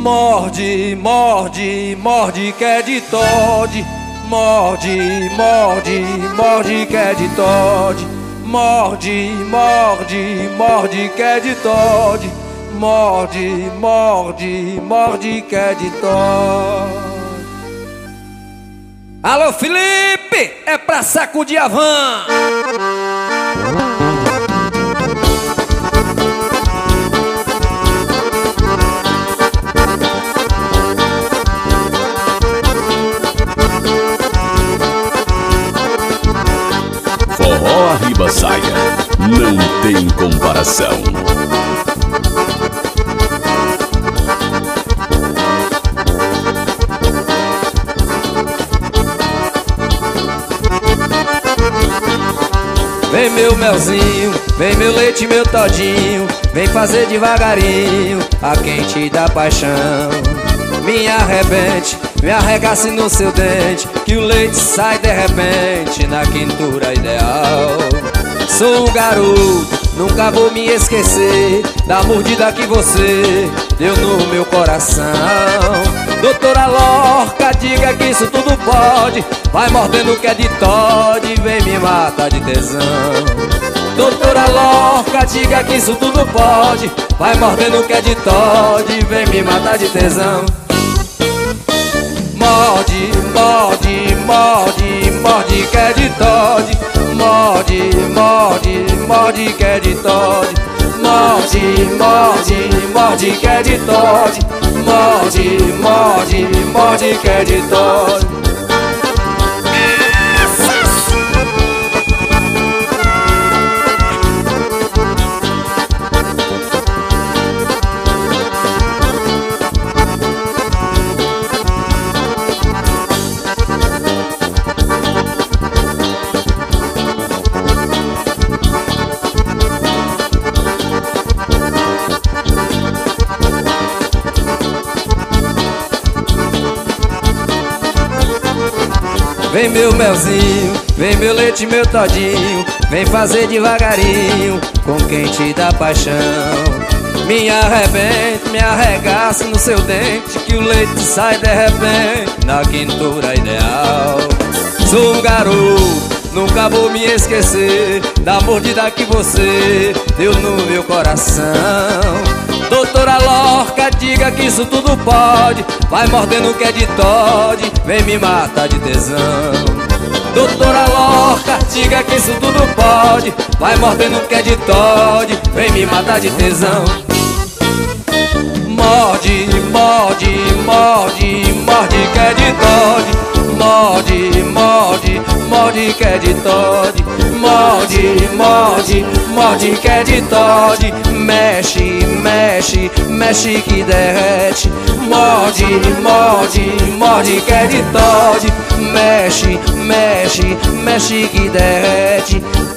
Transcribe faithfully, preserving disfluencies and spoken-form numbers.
Morde, morde, morde que é de Toddy. Morde, morde, morde que é de Toddy. Morde, morde, morde que é de Toddy. Morde, morde, morde que é de Toddy. Alô Felipe, é pra sacudir a van. Forró Arriba Saia, não tem comparação. Vem meu melzinho, vem meu leite, meu todinho. Vem fazer devagarinho a quente da paixão. Me arrebente, me arregace no seu dente, que o leite sai de repente na quintura ideal. Sou um garoto, nunca vou me esquecer da mordida que você deu no meu coração. Doutora Lorca, diga que isso tudo pode. Vai mordendo que é de Toddy, vem me matar de tesão. Doutora Lorca, diga que isso tudo pode. Vai mordendo que é de Toddy, vem me matar de tesão. Morde, morde, morde, morde que é de Toddy. Morde, morde, morde que é de Toddy. Morde, morde, morde que é de Toddy. Morde, morde, morde que é de Toddy. Vem meu melzinho, vem meu leite, meu todinho. Vem fazer devagarinho com quente da paixão. Me arrebente, me arregace no seu dente, que o leite sai de repente na quintura ideal. Sou um garoto, nunca vou me esquecer da mordida que você deu no meu coração. Doutora Lorca, diga que isso tudo pode. Vai mordendo que é de Toddy, vem me matar de tesão. Doutora Lorca, diga que isso tudo pode. Vai mordendo que é de Toddy, vem me matar de tesão. Morde, morde, morde, morde que é de Toddy. Morde, morde, morde que é de Toddy. Morde, morde, morde que é de Toddy. Mexe, mexe, mexe que derrete. Morde, morde, morde que é de Toddy. Mexe, mexe, mexe que derrete.